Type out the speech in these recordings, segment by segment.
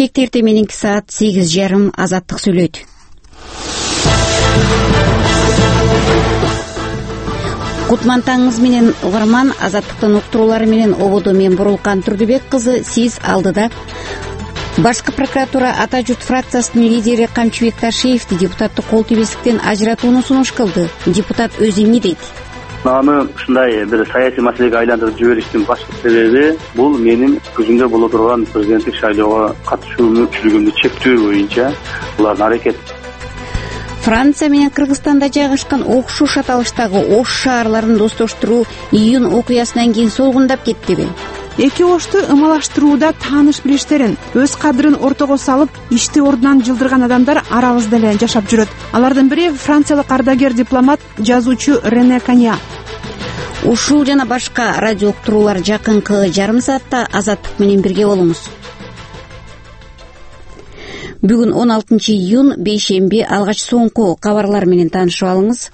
Бишкекте эртең мененки саат 8:30 Азаттык сүйлөйт. Кутман таңыңыз менен угарман, Азаттыктын уктуруулары менен ободо мен Бурулкан Турдубек кызы. Сиз алдыда Башкы прокуратура Ата журт фракциясынын лидери Камчыбек Ташиевди депутаттык кол тийбестиктен ажыратууну сунуш кылды. Депутат өзү эмне дейт? Аны ушундай бир саясий маселеге айландырып жибериштин башкы себеби бул менин күзүндө боло турган президенттик шайлоого катышуу мүмкүнчүлүгүмдү чектөө боюнча булардын аракети. Франция менен Кыргызстанда жайгашкан окшош аталыштагы Ош шаарларын достоштуруу июнь окуясынан кийин солгундап кеттиби? Эки Ошту ымалаштырууда тааныш билиштерин, өз кадырын ортого салып, ишти ордунан жылдырган адамдар арабызда эле жашап жүрөт. Алардын бири франциялык ардагер дипломат, жазуучу Рене Канья. Ушул жана башка радио уктуруулар жакынкы жарым саатта Азаттык менен бирге болуңуз. Бүгүн 16 июнь бейшемби, алгач соңку кабарлар менен таанышып алыңыз.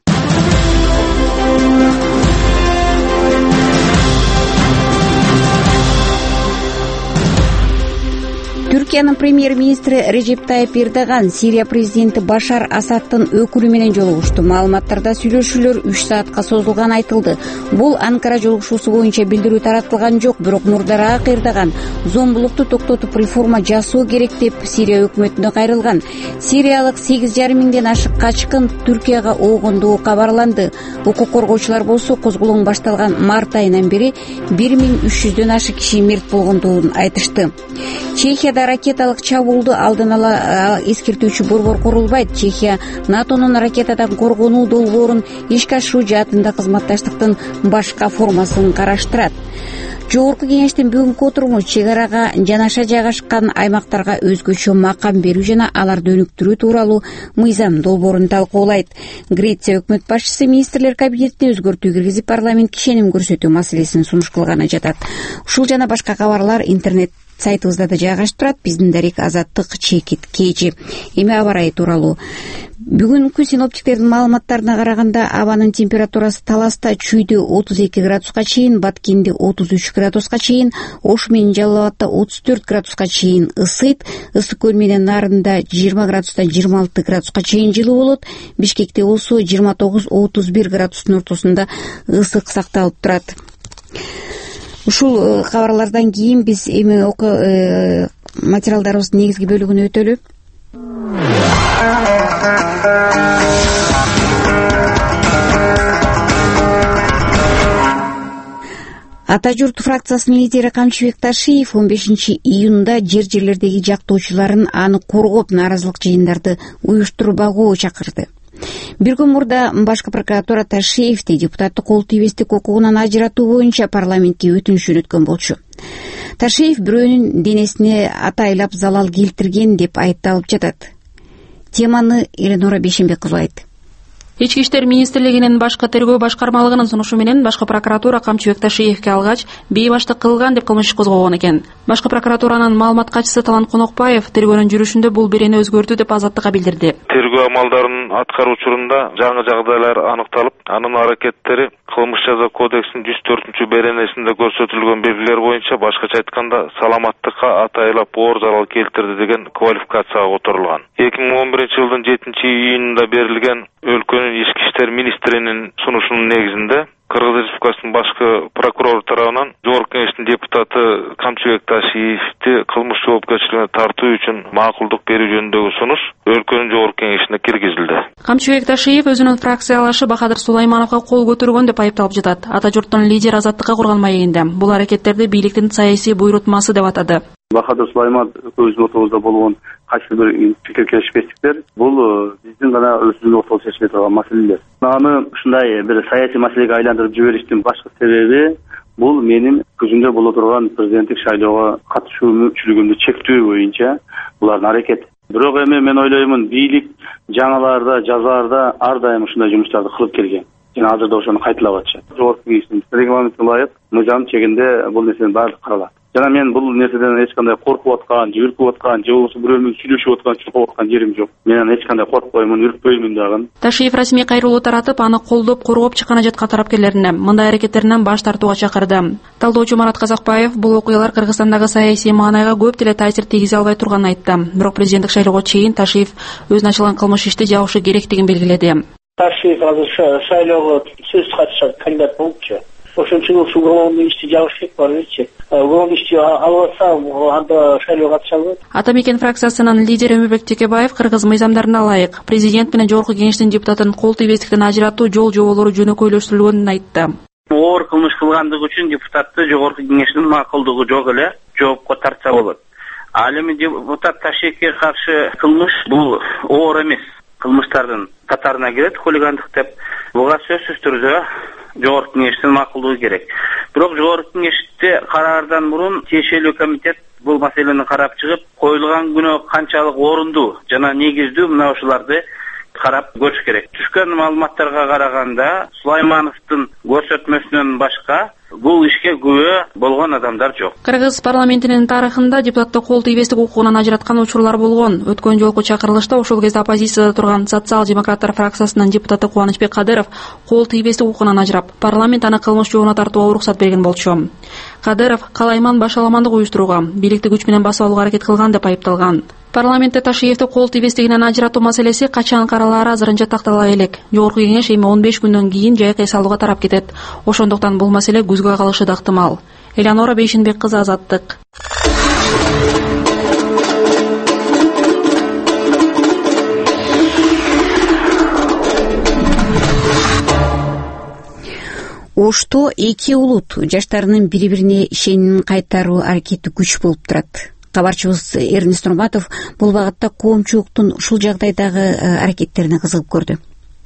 Түркиянын премьер-министри Режеп Тайип Эрдоган Сирия президенти Башар Асадтын өкүлү менен жолугушту. Маалыматтарда сүйлөшүүлөр 3 саатка созулганы айтылды. Бул Анкара жолугушуусу боюнча билдирүү таратылган жок, бирок мурдараак Эрдоган зомбулукту токтотуп реформа жасоо керек деп Сирия өкмөтүнө кайрылган. Сириялык 8,5 миңден ашык качкын Түркияга оогондугу кабарланды. Укук коргоочулар болсо козголоң башталган март айынан бери 1300дөн ашык киши мерт болгондугун айтышты. Чехияда ракеталык чабуулду алдын ала эскертүүчү борбор курулбайт. Чехия НАТОнун ракетадан коргонуу долбоорун ишке ашыруу жаатында кызматташтыктын башка формасын караштырат. Жогорку кеңештин бүгүнкү отуруму чек арага жанаша жайгашкан аймактарга өзгөчө макам берүү жана аларды өнүктүрүү тууралуу мыйзам долбоорун талкуулайт. Греция өкмөт башчысы министрлер кабинетине өзгөртүү киргизип, парламентке ишеним көрсөтүү маселесин сунуш кылганы жатат. Ушул жана башка кабарлар интернет сайтыбызда да жайгашып турат. Биздин дарек Азаттык чекит кежи. Эми аба ырайы тууралуу. Бүгүнкү синоптиктердин маалыматтарына караганда абанын температурасы Таласта Чүйдө 32 градуска чейин, Баткенде 33 градуска чейин, Ош менен Жалал Абадта 34 градуска чейин ысыйт. Ысык көл менен Нарында 20 градустан 26 градуска чейин жылуу болот. Бишкекте болсо 29-31 градустун ортосунда ысык сакталып турат. Ушул кабарлардан кийин биз эми материалдарыбыздын негизги бөлүгүнө өтөлү. Ата журт фракциясынын лидери Камчыбек Ташиев 15 июнда жерлердеги жактоочуларын аны коргоп нааразылык жыйындарды уюштурбагуу чакырды. Бир күн мурда башкы прокуратура Ташиевди депутаттык кол тийбестик укугунан ажыратуу боюнча парламентке өтүнүш жөнөткөн болчу. Ташиев бирөөнүн денесине атайлап залал келтирген деп айыпталып жатат. Теманы Эленора Бейшембек кызылайт. Ички иштер министрлигинин башкы тергөө башкармалыгынын сунушу менен башкы прокуратура Камчыбек Ташиевге алгач бейбаштык кылган деп кылмыш козгогон экен. Башкы прокуратуранын маалымат катчысы Талант Конокбаев тергөөнүн жүрүшүндө бул берени өзгөртүү деп Азаттыкка билдирди. Тергөө амалдарын аткаруу учурунда жаңы жагдайлар аныкталып, анын аракеттери кылмыш жаза кодексинин 104 беренесинде көрсөтүлгөн белгилер боюнча башкача айтканда саламаттыкка атайлап оор залал келтирди деген квалификацияга которулган. 2011 жылдын 7 июнунда берилген өлкөнүн ички иштер министринин сунушунун негизинде Кыргыз Республикасынын башкы прокурору тарабынан Жогорку кеңештин депутаты Камчыбек Ташиевди кылмыш жоопкерчилигине тартуу үчүн макулдук берүү жөнүндөгү сунуш өлкөнүн Жогорку кеңешине киргизилди. Камчыбек Ташиев өзүнүн фракциялашы Бахадыр Сулаймановго кол көтөргөн деп айыпталып жатат. Ата журттун лидери Азаттыкка курган маегинде бул аракеттерди бийликтин саясий буйрутмасы деп атады. Бахадыр Сулайманов өзүнүн ортобузда болгон кайсы бир пикир келишпестиктер бул биздин гана өзүбүздүн ортобузда чечиле турган маселелер. Аны ушундай бир саясий маселеге айландырып жибериштин башкы себеби бул менин күзүндө боло турган президенттик шайлоого катышуу мүмкүнчүлүгүмдү чектөө боюнча булардын аракети. Бирок эми мен ойлоймун, бийлик жаңаларда, жазаларда ар дайым ушундай жумуштарды кылып келген. Жана азыр да ошону кайталап атышат. Жогорку кеңештин регламентине ылайык мыйзам чегинде бул нерсенин баардыгы каралат. жана мен бул нерседен эч кандай коркуп аткан же үркүп аткан же болбосо бирөө менен сүйлөшүп аткан чуркап аткан жерим жок. Мен анан эч кандай коркпоймун, үркпөймүн дагы. Ташиев расмий кайрылуу таратып, аны колдоп, коргоп чыккан жаткан тарапкерлерине мындай аракеттеринен баш тартууга чакырды. Талдоочу Марат Казакбаев бул окуялар Кыргызстандагы саясий маанайга көп деле таасир тийгизе албай турганын айтты. Бирок президенттик шайлоого чейин Ташиев өзүнө ачылган кылмыш ишти жабышы керектигин белгиледи. Ташиев азыр шайлоого сөзсүз катышкан кандидат болупчу. Ошон үчүн уголовный ишти жабыш керек барбычы. Уголовный ишти албаса анда шайлоого катыша албайт. Ата мекен фракциясынын лидери Өмүрбек Текебаев кыргыз мыйзамдарына ылайык президент менен жогорку кеңештин депутатын кол тийбестиктен ажыратуу жол жоболору жөнөкөйлөштүрүлгөнүн айтты. Оор кылмыш кылгандыгы үчүн депутатты жогорку кеңештин макулдугу жок эле жоопко тартса болот. Ал эми депутат Ташиевке каршы кылмыш бул оор эмес кылмыштардын катарына кирет, хулигандык деп. Буга сөзсүз түрдө жогорку кеңештин макулдугу керек. Бирок жогорку кеңеште караардан мурун тиешелүү комитет бул маселени карап чыгып, коюлган күнөө канчалык орундуу жана негиздүү мына ушуларды карап көрүш керек. Түшкөн маалыматтарга караганда Сулаймановдун көрсөтмөсүнөн башка бул ишке күбө болгон адамдар жок. Кыргыз парламентинин тарыхында депутатты кол тийбестик укугунан ажыраткан учурлар болгон. Өткөн жолку чакырылышта ошол кезде оппозицияда турган социал-демократтар фракциясынын депутаты Кубанычбек Кадыров кол тийбестик укугунан ажырап, парламент аны кылмыш жолуна тартууга уруксат берген болчу. Кадыров калайман башаламандык уюштурууга, бийликти күч менен басып алууга аракет кылган деп айыпталган. Парламентте Ташиевди кол тийбестигинен ажыратуу маселеси качан каралаары азырынча тактала элек. Жогорку кеңеш эми 15 күндөн кийин жайкы эс алууга тарап кетет. Ошондуктан бул маселе күзгө калышы да ыктымал. Элеонора Бейшинбек кызы, Азаттык. Ошто эки улут жаштарынын бири-бирине ишенимин кайтаруу аракети күч болуп турат. Кабарчыбыз Эрнест Нурматов бул багытта коомчулуктун ушул жагдайдагы аракеттерине кызыгып көрдү.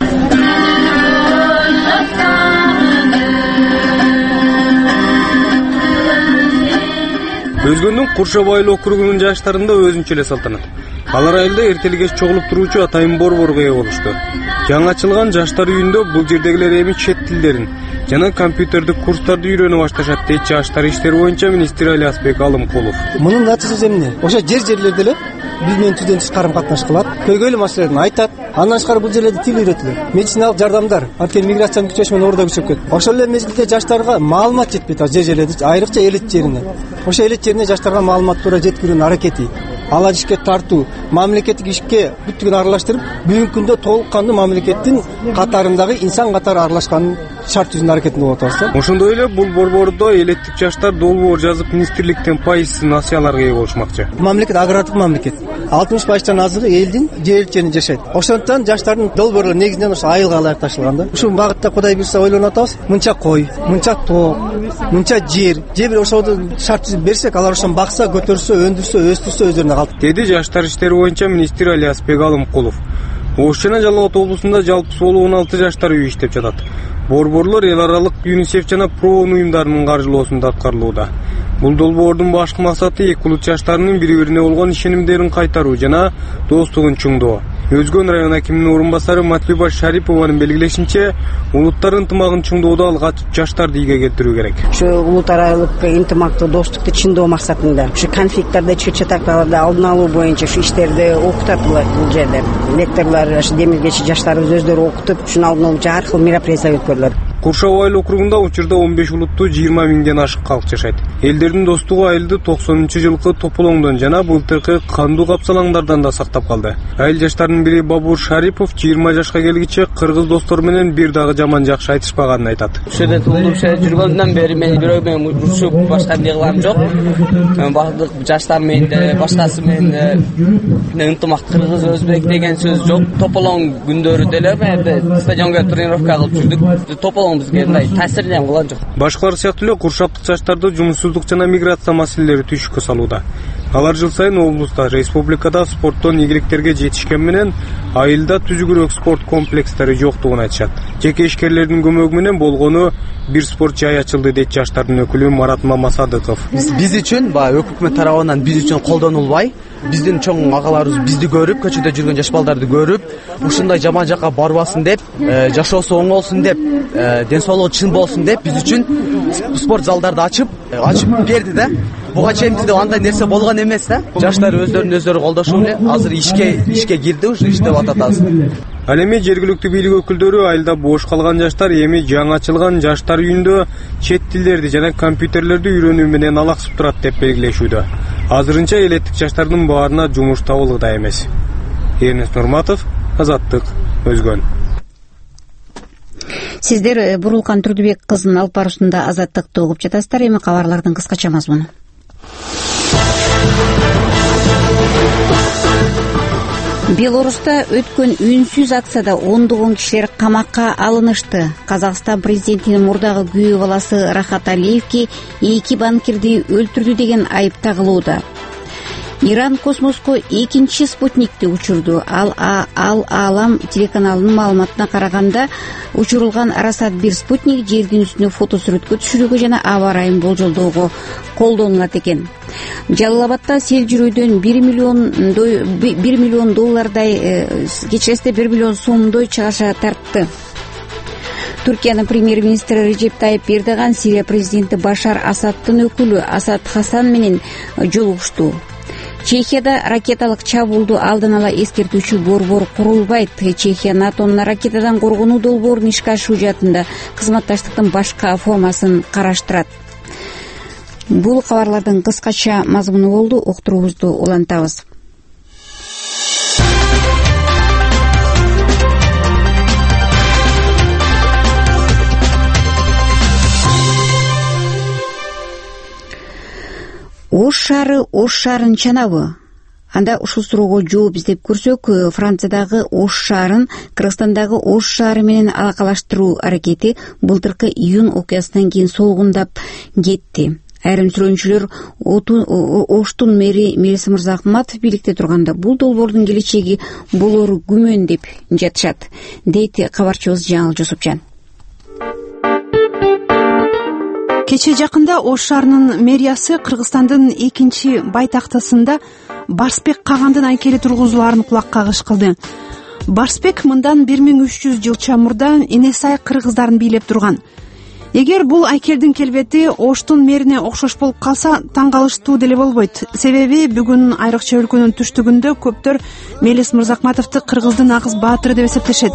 Өзгөндүн Куршабай округунун жаштарында өзүнчө эле салтанат. Алар айылда эртеликке чогулуп туруучу атайын борборго ээ болушту. Жаңы ачылган жаштар үйүндө бул жердегилер эми чет тилдерин жана компьютердик курстарды үйрөнүп башташат дейт жаштар иштери боюнча министр Алиасбек Алымкулов. Мунун натыйжасы эмне? Ошо жерлерде эле биз менен түздөн түз карым катнаш кылат, көйгөйлүү маселелерин айтат. Андан тышкары бул жерлерде тил үйрөтүлөт. Медициналык жардамдар, анткени миграциянын күчөшү менен ордо күчөп кетти. Ошол эле мезгилде жаштарга маалымат жетпейт жерлерде, айрыкча элит жерине. Ошо элит жерине жаштарга маалымат туура жеткирүүнүн аракети, алар ишке тартуу, мамлекеттик ишке бүттүгүн аралаштырып, бүгүнкү күндө толук кандуу мамлекеттин катарындагы инсан катары аралашканын шарт жүзүндө аракетин кылып атабыз. Ошондой эле бул борбордо элеттик жаштар долбоор жазып министрликтен пайыз насыяларга ээ болушмакчы. Мамлекет агрардык мамлекет. 60%тан азыры элдин жер элчеринде жашайт. Ошондуктан жаштардын долбоорлору негизинен ошо айылга ылайык ташылган да. Ушул багытта Кудай буйрса ойлонуп атабыз. Мынча кой, мынча тоок, мынча жер бир ошондо шарт түзүп берсек, алар ошону бакса, көтөрсө, өндүрсө, өстүрсө өздөрүнө калат. Деди жаштар иштери боюнча министр Алиасбек Алымкулов. Ош жана Жалал Абад облусунда жалпы 16 жаштар үйү иштеп жатат. Борборлор эл аралык ЮНИСЕФ жана ПРООН уюмдарынын каржылоосунда аткарылууда. Бул долбоордун башкы максаты эки улут жаштарынын бири-бирине болгон ишенимдерин кайтаруу жана достугун чыңдоо. Өзгөн район акиминин орун басары Матлюба Шарипованын белгилешинче, улуттар ынтымагын чыңдоодо алгач жаштарды ийге келтирүү керек. Ушу улут аралык ынтымактуу достукту чыңдоо максатында ушу конфликттерди чыгачактарды алдын алуу боюнча ушу иштерди окутат бул жерде. Лекторлор ушу демиргечи жаштарыбыз өздөрү окутуп, ушуну алдын алуучу ар кыл мероприятия өткөрүлөт. Куршабай округунда учурда 15 улуттуу 20 миңден ашык калк жашайт. Элдердин достугу айылды 90-жылкы тополоңдон жана былтыркы кандуу капсалаңдардан да сактап калды. Айыл жаштарынын бири Бабур Шарипов 20 жашка келгиче кыргыз достор менен бир дагы жаман жакшы айтышпаганын айтат. Ушул жерде туулуп жүргөндөн бери мен бирөө менен урушуп башка эмне кылам жок. Бардык жаштар менен башкасы менен ынтымак кыргыз өзбек деген сөз жок. Тополоң күндөрү деле стадионго тренировка кылып жүрдүк. Тополоң бизге мындай таасирин кылган жок. Башкалар сыяктуу эле куршаптык жаштарды жумушсуздук жана миграция маселелери түйшүккө салууда. Алар жыл сайын облуста, республикада спорттон ийгиликтерге жетишкен менен айылда түзүгүрөөк спорт комплекстери жоктугун айтышат. Жеке ишкерлердин көмөгү менен болгону бир спорт жай ачылды дейт жаштардын өкүлү Марат Мамасадыков. Биз үчүн өкмөт тарабынан биз үчүн колдонулбай, биздин чоң агаларыбыз бизди көрүп, көчөдө жүргөн жаш балдарды көрүп, ушундай жаман жакка барбасын деп, жашоосу оңолсун деп, ден соолугу чын болсун деп биз үчүн спорт залдарды ачып берди да. буга чейин бизде андай нерсе болгон эмес да. Жаштар өздөрүн өздөрү колдошуп эле азыр ишке кирди, уже иштеп атат азыр. Ал эми жергиликтүү бийлик өкүлдөрү айылда бош калган жаштар эми жаңы ачылган жаштар үйүндө чет тилдерди жана компьютерлерди үйрөнүү менен алаксып турат деп белгилешүүдө. Азырынча элеттик жаштардын баарына жумуш табылууда эмес. Эрнест Нурматов, Азаттык, Өзгөн. Сиздер Бурулкан Турдубек кызынын алып баруусунда Азаттыкты угуп жатасыздар. Эми кабарлардын кыскача мазмуну. Белоруста өткөн үнсүз акцияда ондогон кишилер камакка алынышты. Казакстан президентинин мурдагы күйөө баласы Рахат Алиевге 2 банкирди өлтүрдү деген айып тагылууда. Иран космоско экинчи спутникти учурду. Ал Алам телеканалынын маалыматына караганда, учурулган Расат-1 спутник жердин үстүнө фотосүрөткө түшүрүүгө жана аба ырайын болжолдоого колдонулат экен. Жалал Абадда сел жүрүүдөн 1 миллион доллардай, кечиресте 1 миллион сомдой чыгаша тартты. Түркиянын премьер-министри Режеп Тайип Эрдоган Сирия президенти Башар Асадтын өкүлү Асад Хасан менен жолугушту. Чехияда ракеталык чабуулду алдын ала эскертүүчү борбор курулбайт. Чехия НАТОнун ракетадан коргонуу долбоорун ишке ашыруу жаатында кызматташтыктын башка формасын караштырат. Бул кабарлардын кыскача мазмуну болду. Уктуруубузду улантабыз. Ош шаарын чанабы? Анда ушул суроого жооп издеп көрсөк, Франциядагы Ош шаарын Кыргызстандагы Ош шаары менен алакалаштыруу аракети былтыркы июнь окуясынан кийин солгундап кетти. Айрым сүрөөнчүлөр Оштун мэри Мелис Мырзахматов бийликте турганда бул долбоордун келечеги болору күмөн деп жатышат, дейт кабарчыбыз Жаңыл Жусупжан. Кече жакында Ош шаарынын мэриясы Кыргызстандын экинчи байтактасында Барсбек Кагандын айкели тургузулаарын кулак кагыш кылды. Барсбек мындан 1300 жылча мурда Энесай кыргыздарын бийлеп турган. Эгер бул айкелдин келбети Оштун мэрине окшош болуп калса, таң калыштуу деле болбойт. Себеби бүгүн айрыкча өлкөнүн түштүгүндө көптөр Мелис Мырзахматовду кыргыздын агыз баатыры деп эсептешет.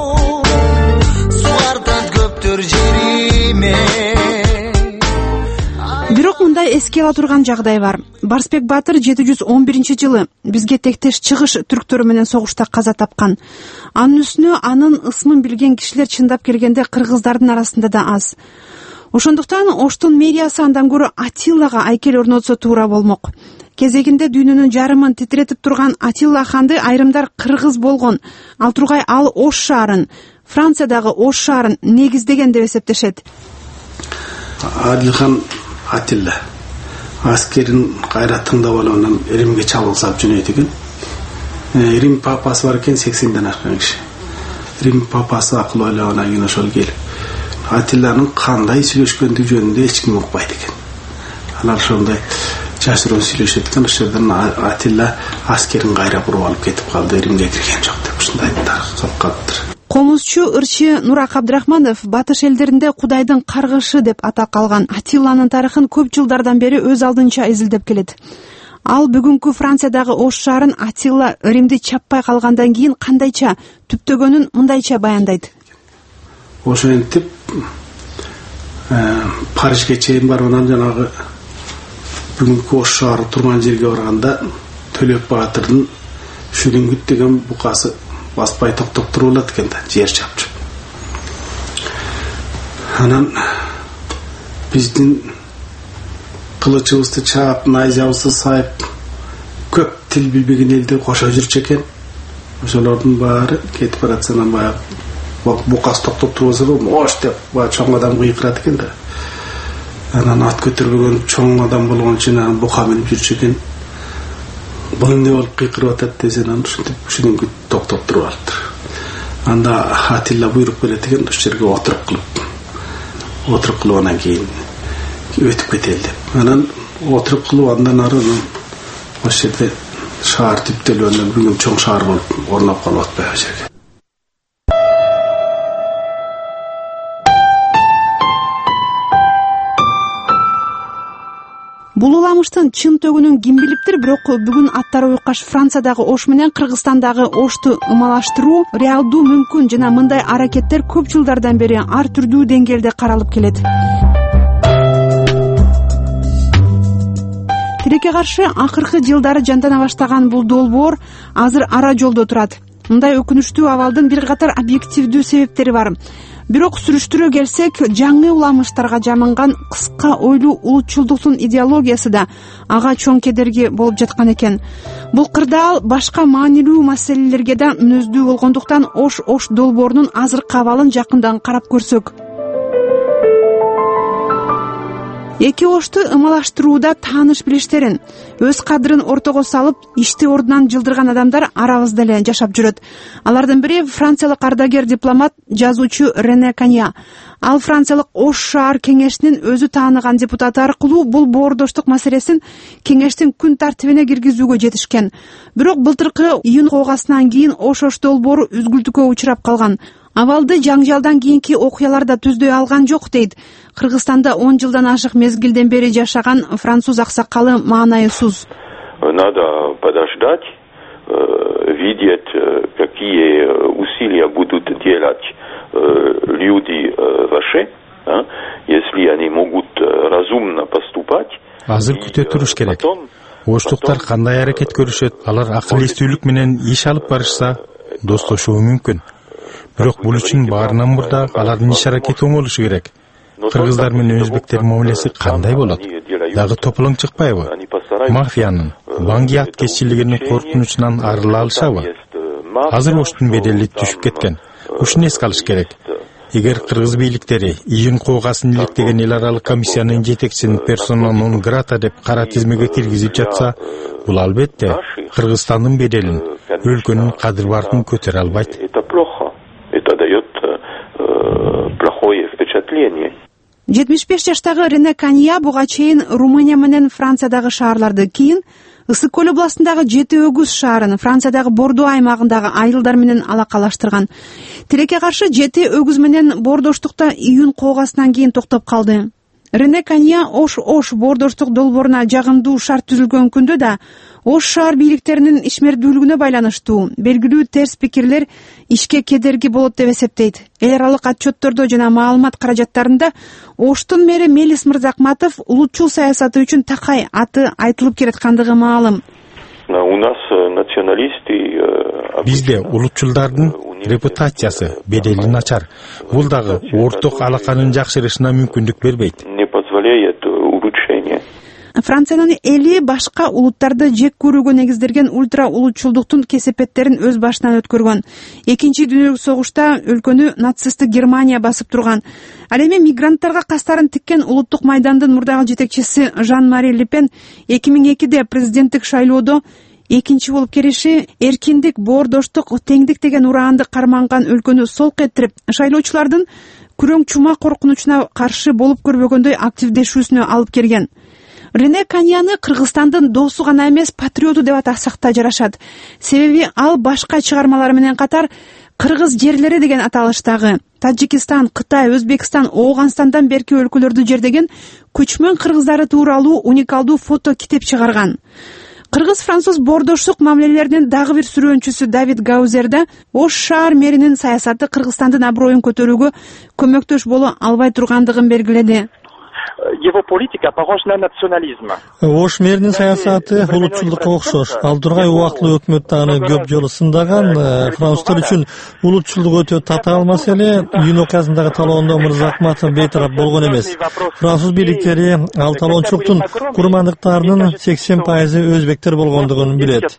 Бирок мындай эске ала турган жагдай бар. Барсбек Баатыр 711-жылы бизге тектеш чыгыш түрктөрү менен согушта каза тапкан. Анын үстүнө анын ысмын билген кишилер чындап келгенде кыргыздардын арасында да аз. Ошондуктан Оштун мэриясы андан көрө Атиллага айкел орнотсо туура болмок. Кезегинде дүйнөнүн жарымын титиретип турган Атилла ханды айрымдар кыргыз болгон. Ал тургай ал Ош шаарын, Франциядагы Ош шаарын негиздеген деп эсептешет. Адилхан Атилла аскерин кайра тыңдап алгандан Римге чабуул салып жөнөйт экен. Рим папасы бар экен, 80ден ашкан киши. Рим папасы акыл ойлогондан кийин ошол келип Атилланын кандай сүйлөшкөндүгү жөнүндө эч ким укпайт экен. Алар ошондой жашыруу сүйлөшөт экен. Ошол жерден Атилла аскерин кайра буруп алып кетип калды, Римге кирген жок деп ушундай тарых калып калыптыр. Комузчу ырчы Нурак Абдрахманов батыш элдеринде Кудайдын каргышы деп атак алган Атилланын тарыхын көп жылдардан бери өз алдынча изилдеп келет. Ал бүгүнкү Франциядагы Ош шаарын Атилла Римди чаппай калгандан кийин кандайча түптөгөнүн мындайча баяндайт. Ошентип Парижге чейин барып, анан жанагы бүгүнкү Ош шаары турган жерге барганда Төлөп Баатырдын Шүрүңгүт деген букасы баспай токтоп турулат экен да, жер чапчы. Анан биздин кылычыбызды чаап, найзабызды сайып, көп тил билбеген элди кошо жүрчү экен. Ошолордун баары кетип баратсанан баягы букас токтоп турбаса мош деп чоң адам кыйкырат экен да. Анан ат көтөрбөгөн чоң адам болгон үчүн бука менеп жүрчү экен. Бул эмне болуп кыйкырып атат десен, анан ушинтип Шүрүңгүт токтоп туруп алыптыр. Анда Атилла буйруп келет экен, ошол жерге отуруп кылып анан кийин өтүп кетели деп. Анан отуруп кылып андан ары ошол жерде шаар түптөлгөндөн бүгүн чоң шаар болуп орноп калып атпайбы ошол жерге. Бул уламыштын чын төгүнүн ким билиптир, бирок бүгүн аттары уйкаш Франциядагы Ош менен Кыргызстандагы Ошту ымалаштыруу реалдуу мүмкүн жана мындай аракеттер көп жылдардан бери ар түрдүү деңгээлде каралып келет. Тилекке каршы акыркы жылдары жандана баштаган бул долбоор азыр ара жолдо турат. Мындай өкүнүчтүү абалдын бир катар объективдүү себептери бар. Бирок сүрүштүрө келсек, жаңы уламыштарга жамынган кыска ойлуу улутчулдуктун идеологиясы да ага чоң кедерги болуп жаткан экен. Бул кырдаал башка маанилүү маселелерге да мүнөздүү болгондуктан Ош долбоорунун азыркы абалын жакындан карап көрсөк. Эки Ошту ымалаштырууда тааныш билиштерин, өз кадырын ортого салып, ишти ордунан жылдырган адамдар арабызда эле жашап жүрөт. Алардын бири франциялык ардагер дипломат, жазуучу Рене Канья. Ал франциялык Ош шаар кеңешинин өзү тааныган депутаты аркылуу бул боордоштук маселесин кеңештин күн тартибине киргизүүгө жетишкен. Бирок былтыркы июнь коогасынан кийин Ош долбоору үзгүлтүккө учурап калган. Абалды жаңжалдан кийинки окуялар да түздөй алган жок, дейт Кыргызстанда 10 жылдан ашык мезгилден бери жашаган француз аксакалы Маанай Суз. Надо подождать, видеть, какие усилия будут делать люди ваши, если они могут разумно поступать. Азыр күтө туруш керек. Оштуктар кандай аракет көрүшөт, алар акыл эстүүлүк менен иш алып барышса, достошуу мүмкүн. Бирок бул үчүн баарынан мурда алардын иш аракети оң болушу керек. Кыргыздар менен өзбектердин мамилеси кандай болот? Дагы тополоң чыкпайбы? Мафиянын, банги аткезчилигинин коркунучунан арыла алышабы? Азыр Оштун бедели түшүп кеткен. Ушуну эске алыш керек. Эгер кыргыз бийликтери июнь коогасын иликтеген эл аралык комиссиянын жетекчисин персона нон грата деп кара тизмеге киргизип жатса, бул албетте Кыргызстандын беделин, өлкөнүн кадыр-бартын көтөрө албайт. Это дает плохое впечатление. 75 жаштагы Рене Канья буга чейин Румыния менен Франциядагы шаарларды, кийин Ысык көл областындагы Жети Өгүз шаарын, Франциядагы Бордо аймагындагы айылдар менен алакалаштырган. Тилекке каршы Жети Өгүз менен боордоштукта июнь коогасынан кийин токтоп калды. Рене Канья Ош боордоштук долбооруна жагымдуу шарт түзүлгөн күндө да Ош шаар бийликтеринин ишмердүүлүгүнө байланыштуу белгилүү терс пикирлер ишке кедерги болот деп эсептейт. Эл аралык отчеттордо жана маалымат каражаттарында Оштун мэри Мелис Мырзакматов улутчул саясаты үчүн такай аты айтылып келаткандыгы маалым. У нас националисты. Бизде улутчулдардын репутациясы, бедели начар. Бул дагы орток алаканын жакшырышына мүмкүндүк бербейт. Не позволяет улучшение. Франциянын эли башка улуттарды жек көрүүгө негизделген ультра улутчулдуктун кесепеттерин өз башынан өткөргөн. Экинчи дүйнөлүк согушта өлкөнү нацисттик Германия басып турган. Ал эми мигранттарга кастарын тиккен улуттук майдандын мурдагы жетекчиси Жан-Мари Ле Пен 2002-де президенттик шайлоодо экинчи болуп келиши эркиндик, боордоштук, теңдик деген ураанды карманган өлкөнү солк этирип, шайлоочулардын күрөң чума коркунучуна каршы болуп көрбөгөндөй активдешүүсүнө алып келген. Рене Каньяны Кыргызстандын досу гана эмес, патриоту деп атасак да жарашат. Себеби ал башка чыгармалары менен катар Кыргыз жерлери деген аталыштагы Таджикистан, Кытай, Өзбекстан, Ооганстандан берки өлкөлөрдү жердеген көчмөн кыргыздары тууралуу уникалдуу фото китеп чыгарган. Кыргыз-француз боордоштук мамилелеринин дагы бир сүрөөнчүсү Давид Гаузер да Ош шаар мэринин саясаты Кыргызстандын аброюн көтөрүүгө көмөктөш боло албай тургандыгын белгиледи. Его политика похожа на национализм. Ош мэринин саясаты улутчулдукка окшош. Ал тургай убактылуу өкмөт аны көп жолу сындаган. Француздар үчүн улутчулдук өтө татаал маселе. Июнь окуясындагы талоондо Мырзакматов бейтарап болгон эмес. Француз бийликтери ал талоочулуктун курмандыктарынын 80% өзбектер болгондугун билет.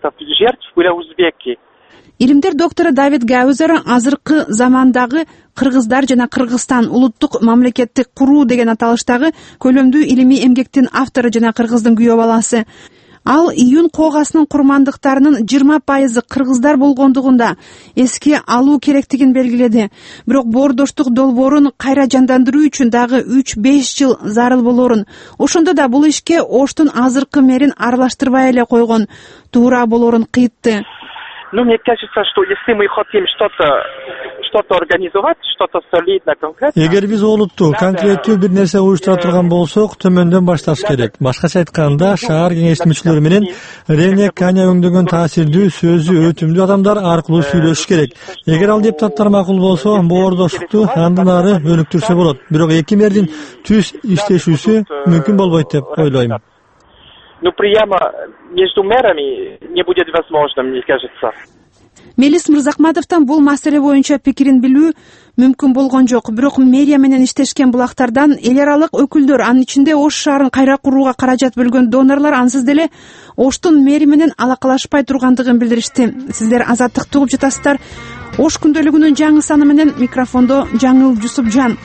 Илимдер доктору Давид Гаузер азыркы замандагы кыргыздар жана Кыргызстан улуттук мамлекеттик куруу деген аталыштагы көлөмдүү илимий эмгектин автору жана кыргыздын күйөө баласы. Ал июнь коогасынын курмандыктарынын 20% кыргыздар болгондугунда эске алуу керектигин белгиледи. Бирок боордоштук долбоорун кайра жандандыруу үчүн дагы 3-5 жыл зарыл болорун, ошондо да бул ишке Оштун азыркы мэрин аралаштырбай эле койгон туура болорун кыйтты. Ну, мне кажется, что если мы хотим что-то организовать, что-то солидно, конкретно. Эгер биз олуттуу конкреттүү бир нерсе уюштура турган болсок, төмөндөн башташ керек. Башкача айтканда, шаар кеңештин мүчөлөрү менен Рене Каня өңдөгөн таасирдүү, сөзү өтүмдүү адамдар аркылуу сүйлөшүш керек. Эгер ал депутаттар макул болсо, боордоштукту андан ары өнүктүрсө болот. Бирок эки мэрдин түз иштешүүсү мүмкүн болбойт деп ойлойм. Ну, прямо между мэрами не будет возможно, мне кажется. Мелис Мырзакматовдон бул маселе боюнча пикирин билүү мүмкүн болгон жок. Бирок мэрия менен иштешкен булактардан эл аралык өкүлдөр, анын ичинде Ош шаарын кайра курууга каражат бөлгөн донорлор ансыз деле Оштун мэри менен алакалашпай тургандыгын билдиришти. Сиздер Азаттыкты угуп жатасыздар. Ош күндөлүгүнүн жаңы саны менен микрофондо Жаңыл Жусупжан.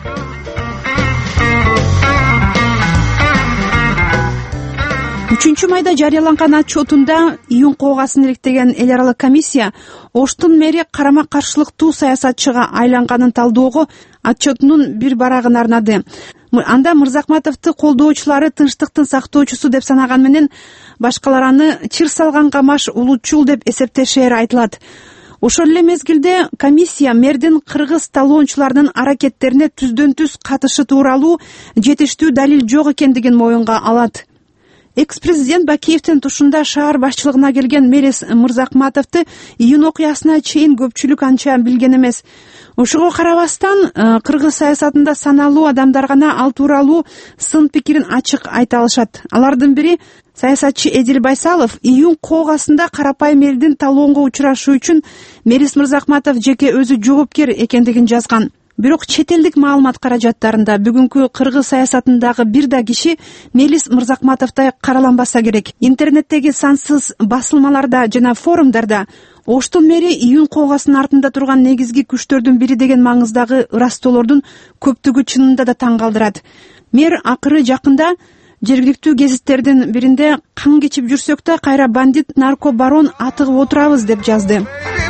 3 майда жарыяланган отчетунда июнь коогасын иликтеген эл аралык комиссия Оштун мэри карама каршылыктуу саясатчыга айланганын талдоого отчетунун бир барагын арнады. Анда Мырзакматовду колдоочулары тынчтыктын сактоочусу деп санаган менен башкалар аны чыр салган камаш улутчул деп эсептешери айтылат. Ошол эле мезгилде комиссия мэрдин кыргыз талоончуларынын аракеттерине түздөн-түз катышы тууралуу жетиштүү далил жок экендигин моюнга алат. Экс-президент Бакиевдин тушунда шаар башчылыгына келген Мелис Мырзакматовду июнь окуясына чейин көпчүлүк анча билген эмес. Ошого карабастан кыргыз саясатында саналуу адамдар гана ал тууралуу сын пикирин ачык айта алышат. Алардын бири саясатчы Эдил Байсалов июнь коогасында карапайым элдин талоонго учурашуу үчүн Мелис Мырзакматов жеке өзү жоопкер экендигин жазган. Бирок чет элдик маалымат каражаттарында бүгүнкү кыргыз саясатындагы бир да киши Мелис Мырзакматовдой караланбаса керек. Интернеттеги сансыз басылмаларда жана форумдарда Оштун мэри июнь коогасынын артында турган негизги күчтөрдүн бири деген маңыздагы ырастоолордун көптүгү чынында да таң калтырат. Мэр акыры жакында жергиликтүү гезиттердин биринде кан кечип жүрсөк да кайра бандит наркобарон атыгып отурабыз деп жазды.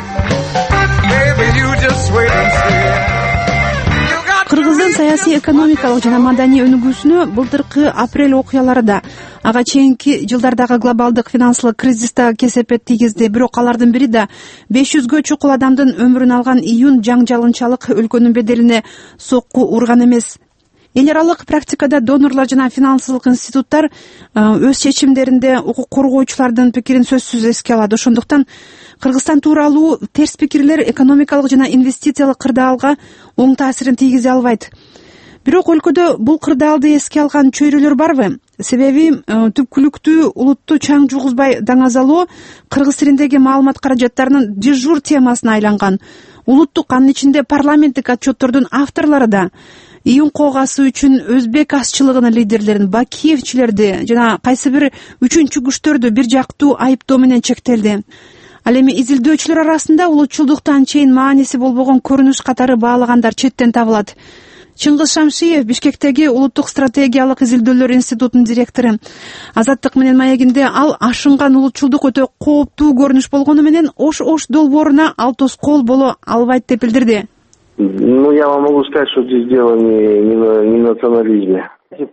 Кыргыздын саясий, экономикалык жана маданий өнүгүүсүнө былтыркы апрель окуялары да ага чейинки жылдардагы глобалдык финансылык кризиста кесепет тийгизди. Бирок алардын бири да 500гө чукул адамдын өмүрүн алган июнь жаңжалынчалык өлкөнүн беделине сокку урган эмес. Эл аралык практикада донорлор жана финансылык институттар өз чечимдеринде укук коргоочулардын пикирин сөзсүз эске алат. Ошондуктан Кыргызстан тууралуу терс пикирлер экономикалык жана инвестициялык кырдаалга оң таасирин тийгизе албайт. Бирок өлкөдө бул кырдаалды эске алган чөйрөлөр барбы? Себеби түпкүлүктүү улутту чаң жугузбай даңазалоо кыргыз тилиндеги маалымат каражаттарынын дежур темасына айланган. Улуттук, анын ичинде парламенттик отчеттордун авторлору да июнь коогасы үчүн өзбек азчылыгынын лидерлерин, бакиевчилерди жана кайсы бир үчүнчү күчтөрдү бир жактуу айыптоо менен чектелди. Ал эми изилдөөчүлөр арасында улутчулдукту анчейин мааниси болбогон көрүнүш катары баалагандар четтен табылат. Чыңгыз Шамшиев Бишкектеги Улуттук стратегиялык изилдөөлөр институтунун директору. Азаттык менен маегинде ал ашынган улутчулдук өтө кооптуу көрүнүш болгону менен Ош долбооруна ал тоскоол боло албайт деп билдирди. Ну, я вам могу сказать, что здесь дело не в национализме.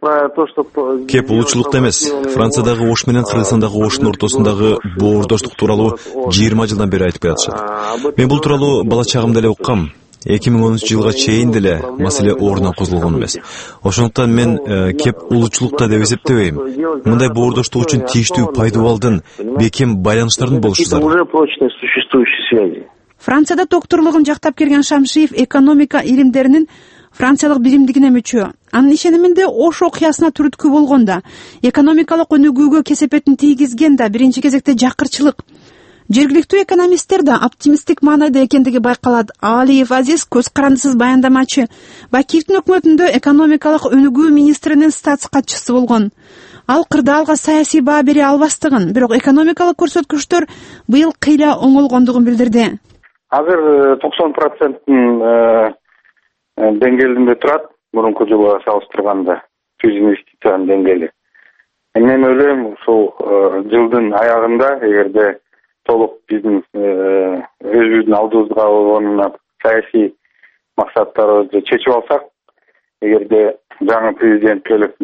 Кеп улутчулукта эмес. Франциядагы Ош менен Кыргызстандагы Оштун ортосундагы боордоштук тууралуу 20 жылдан бери айтып жатышат. Мен бул тууралуу бала чагымда эле уккам. 2010-жылга чейин деле маселе ордуна козголгон эмес. Ошондуктан мен кеп улутчулукта деп эсептебейм. Мындай боордоштук үчүн тийиштүү пайдубалдын, бекем байланыштардын болушу зарыл. Уже прочные существующие связи. Францияда докторлугун жактап келген Шамшиев экономика илимдеринин франциялык биримдигине мүчө. Анын ишениминде Ош окуясына түрткү болгон да, экономикалык өнүгүүгө кесепетин тийгизген да биринчи кезекте жакырчылык. Жергиликтүү экономисттер да оптимисттик маанайда экендиги байкалат. Алиев Азиз көз карандысыз баяндамачы. Бакиевдин өкмөтүндө экономикалык өнүгүү министринин статс катчысы болгон. Ал кырдаалга саясий баа бере албастыгын, бирок экономикалык көрсөткүчтөр быйыл кыйла оңолгондугун билдирди. Азыр 90% деңгээлинде турат, мурунку жылга салыштырганда түз инвестициянын деңгээли. Мен ойлойм, ушул жылдын аягында эгерде толук биздин өзүбүздүн алдыбызга койгон саясий максаттарыбызды чечип алсак, эгерде жаңы президент келип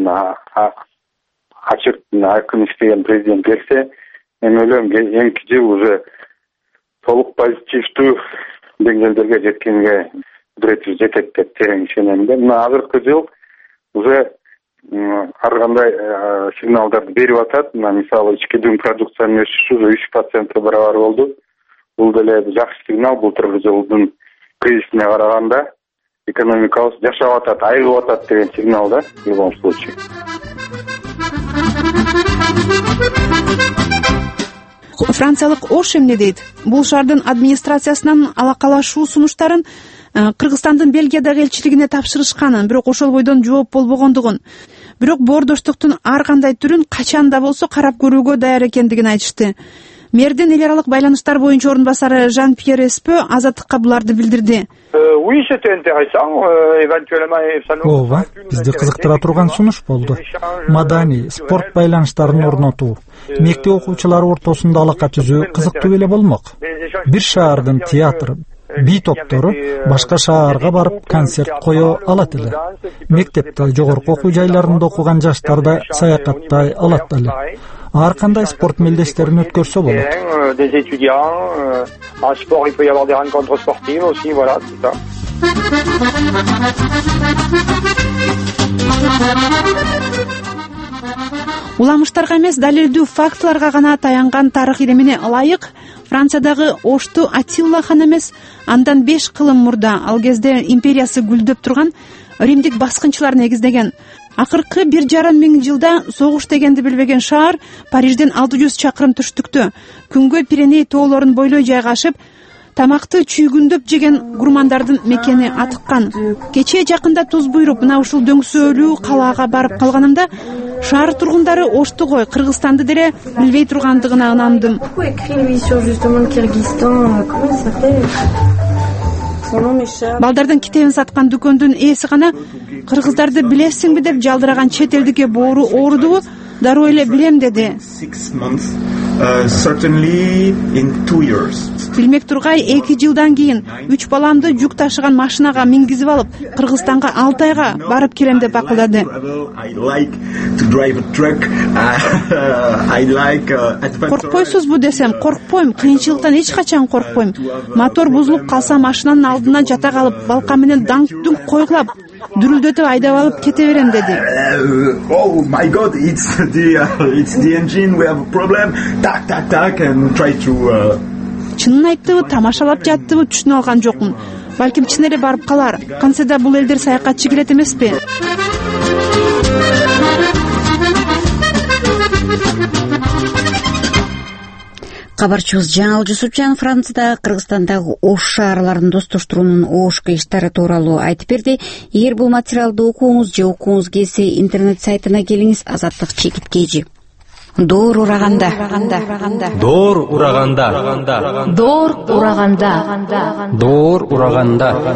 ачык айкын иштеген президент келсе, мен ойлойм, эмки жыл уже толук позитивдүү деңгээлдерге жеткенге күдүрөтүбүз жетет деп терең ишенем да. Мына азыркы жыл уже ар кандай сигналдарды берип атат. Мына мисалы ички дүң продукциянын өсүшү 3% барабар болду. Бул деле жакшы сигнал. Былтыркы жылдын кризисине караганда экономикабыз жашап атат, айыгып атат деген сигнал да, в любом случае. Франциялык Ош эмне дейт? Бул шаардын администрациясынан алакалашуу сунуштарын Кыргызстандын Бельгиядагы элчилигине тапшырышканын, бирок ошол бойдон жооп болбогондугун, бирок боордоштуктун ар кандай түрүн качан да болсо карап көрүүгө даяр экендигин айтышты. Мэрдин эл аралык байланыштар боюнча орун басары Жан-Пьер Эспө Азаттыкка буларды билдирди. Ооба, бизди кызыктыра турган сунуш болду. Маданий, спорт байланыштарын орнотуу, мектеп окуучулары ортосунда алака түзүү кызыктуу эле болмок. Бир шаардын театры, би топтору башка шаарга барып концерт кое алат эле. Мектепте, жогорку окуу жайларында окуган жаштар да саякаттай алат эле. Ар кандай спорт мелдештерин өткөрсө болот. Des étudiants, en sport, il peut y avoir des rencontres sportives aussi, voilà, tout ça. Уламыштарга эмес, далилдүү фактыларга гана таянган тарых илимине ылайык Франциядагы Ошту Атилла хан эмес, андан 5 кылым мурда, ал кезде империясы гүлдөп турган римдик баскынчылар негиздеген. Акыркы 1,5 миң жылда согуш дегенди билбеген шаар Парижден 600 чакырым түштүктө, күнгө Пиреней тоолорун бойлой жайгашып, тамакты чүйгүндөп жеген гурмандардын мекени атыккан. Кечээ жакында туз буйруп, мына ушул дөңсөөлүү калаага барып калганымда, шаар тургундары Оштугой, Кыргызстанды деле билбей тургандыгына ынандым. Балдардын китебин саткан дүкөндүн ээси гана кыргыздарды билесиңби деп жалдыраган чет элдикке боору оорудубу? Дароо эле билем деди. Билмек тургай 2 жылдан кийин 3 баламды жүк ташыган машинага мингизип алып, Кыргызстанга 6 айга барып келем деп акылдады. Коркпойсузбу десем, коркпойм, кыйынчылыктан эч качан коркпойм. Мотор бузулуп калса машинанын алдына жата калып, балка менен даңк-дүңк койгулап, дүрүлдөтүп айдап алып кете берем деди. Oh my god, it's the engine, we have a problem. Tak and try to Чынын айттыбы, тамашалап жаттыбы түшүнө алган жокмун. Балким чын эле барып калар. Кантсе бул элдер саякатчы келет эмеспи? Кабарчыбыз Жаңал Жусупжан Франциядагы Кыргызстандагы Ош шаарларын достоштуруунун Ош кыйыштары тууралуу айтып берди. Эгер бул материалды окуңуз же окуңуз келсе, интернет сайтына келиңиз, Азаттык чекиткейжи. Доор ураганда. Доор ураганда. Доор ураганда. Доор ураганда.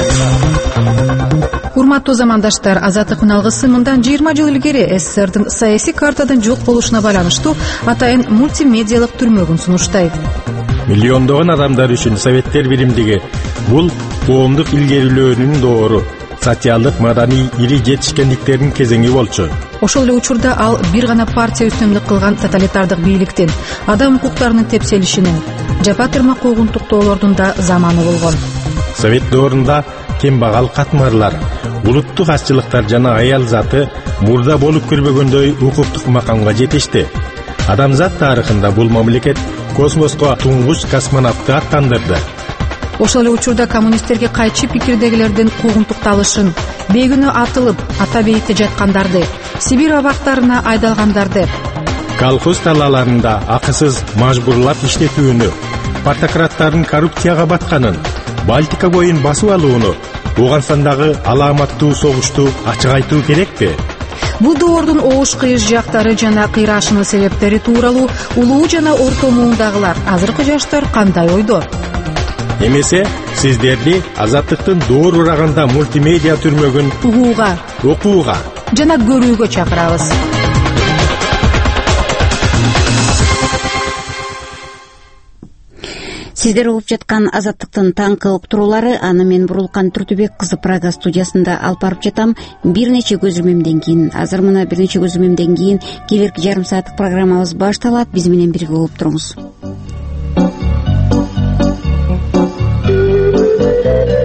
Урматтуу замандаштар, Азаттыктын алгысы мындан 20 жыл илгери СССРдин саясий картадан жок болушуна байланыштуу атайын мультимедиалык түрмөгүн сунуштайт. Миллиондогон адамдар үчүн Советтер биримдиги бул коомдук илгерилөөнүн доору, социалдык маданий ири жетишкендиктердин кезеңи болчу. Ошол эле учурда ал бир гана партия үстөмдүк кылган тоталитардык бийликтин, адам укуктарынын тепселишинин, жапа тырмак куугунтуктоолордун да заманы болгон. Совет доорунда кембагал катмарлар, улуттук азчылыктар жана аял заты мурда болуп көрбөгөндөй укуктук макамга жетишти. Адамзат тарыхында бул мамлекет космоско туңгуч космонавтты аттандырды. Ошол эле учурда коммунисттерге кайчы пикирдегилердин куугунтукталышын, бейгүнөө атылып, ата бейитте жаткандарды, Сибирь абактарына айдалгандарды, колхоз талааларында акысыз мажбурлап иштетүүнү, партократтардын коррупцияга батканын, Балтика боюн басып алууну, Ооганстандагы алааматтуу согушту ачык айтуу керекпи? Бул доордун оош кыйыш жактары жана кыйрашынын себептери тууралуу улуу жана орто муундагылар, азыркы жаштар кандай ойдо? Эмесе, сиздерди Азаттыктын доор ураганда мультимедиа түрмөгүн угууга, окууга жана көрүүгө чакырабыз. Сиздер угуп жаткан Азаттыктын таңкы уктуруулары, аны мен Бурулкан Түртүбек кызы Прага студиясында алып барып жатам. Бир нече көзөмөмдөн кийин, азыр мына бир нече көзөмөмдөн кийин келерки жарым сааттык программабыз башталат. Биз менен бирге болуп туруңуз. Thank you.